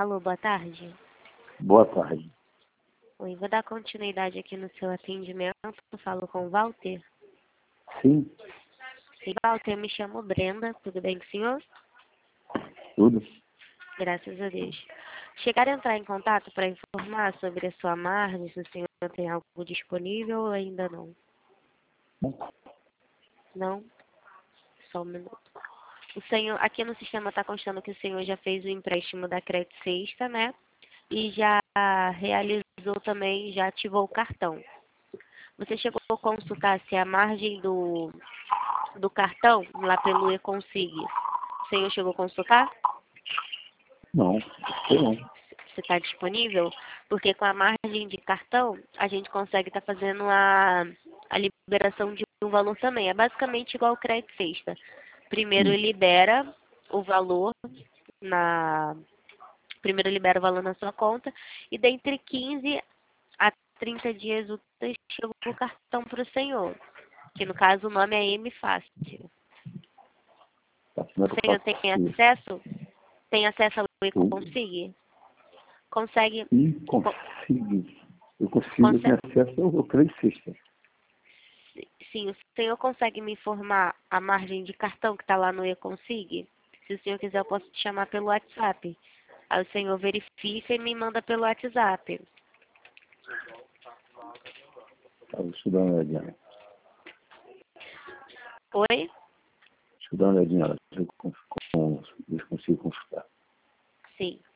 Alô, boa tarde. Boa tarde. Oi, vou dar continuidade aqui no seu atendimento. Eu falo com o Walter. Sim, Sim, Walter, eu me chamo Brenda. Tudo bem com o senhor? tudo. Graças a Deus. Chegaram a entrar em contato para informar sobre a sua margem, se o senhor tem algo disponível ou ainda não? Não? Só um minuto. O senhor, aqui no sistema está constando que o senhor já fez o empréstimo da Crédito Sexta, né? E já realizou também, já ativou o cartão. Você chegou a consultar se a margem do cartão, lá pelo eConsig, o senhor chegou a consultar? Não, sei não. Se está disponível? Porque com a margem de cartão, a gente consegue estar fazendo a liberação de um valor também. É basicamente igual ao Crédito Sexta. Primeiro libera o valor na... Primeiro libera o valor na sua conta e dentre 15 a 30 dias úteis chega o cartão para o senhor. Que no caso o nome é M Fácil. Tá, como é O que eu senhor faço tem isso? acesso? Tem acesso ao eConsig? Consegue, Eu consigo ter consegue, acesso ao Crédito Sexta. sim, o senhor consegue me informar a margem de cartão que está lá no eConsig? Se o senhor quiser, eu posso te chamar pelo WhatsApp. Aí o senhor verifica e me manda pelo WhatsApp. Tá, deixa eu dar uma olhadinha. Oi? Deixa eu dar uma olhadinha lá. Deixa eu consigo consultar. Sim.